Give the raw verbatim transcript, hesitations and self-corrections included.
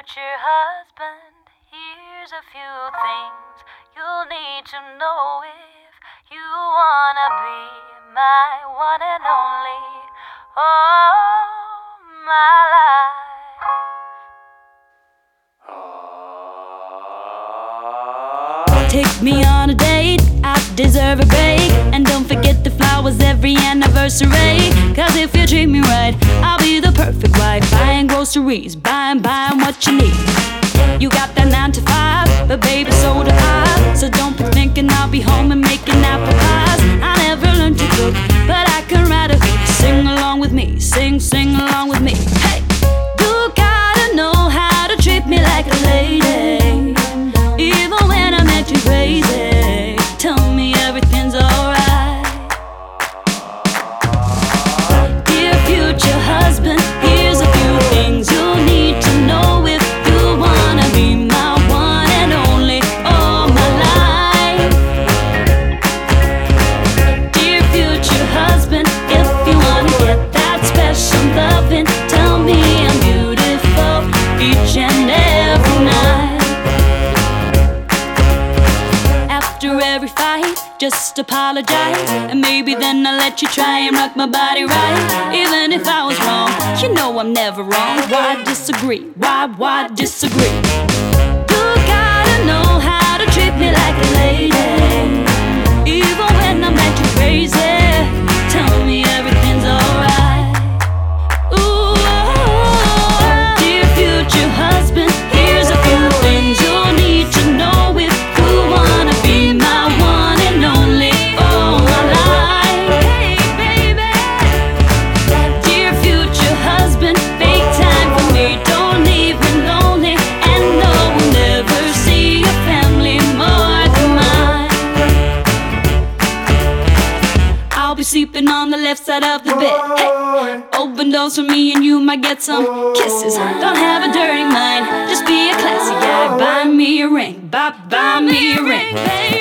future husband, here's a few things you'll need to know if you wanna be my one and only, all my life. Take me on a date, I deserve a break. And don't forget the flowers every anniversary. Cause if you treat me right, I'll be the perfect wife. Buying groceries, buying, buying what you need. You got that nine to five, but baby, so do I. So don't be thinking I'll be home and making apple pies. I never learned to cook, but I can write a hook. Sing along with me, sing, sing along with me. Hey, you gotta know how to treat me like a lady, even when I'm acting crazy. Tell me everything's alright. Dear future husband, here's a few things you'll need to know if you wanna be my one and only, all my life. Dear future husband, if you wanna get that special loving, tell me I'm beautiful each and every night. After every fight, just apologize, and maybe then I'll let you try and rock my body right. Even if I was wrong, you know I'm never wrong. Why disagree? Why, why disagree? You gotta know how to treat me like a lady, even when I'm acting crazy. Tell me everything's alright. Ooh, dear future husband, here's a few things you'll need to know if you wanna be my one and only, all my life. Hey baby, dear future husband, make time for me, don't leave me lonely, and no, we'll never see your family more than mine. I'll be sleeping on the left side of the bed. Hey, open doors for me and you might get some kisses. Don't have a dirty mind, just be a classy guy. Buy me a ring, buy, buy me a ring.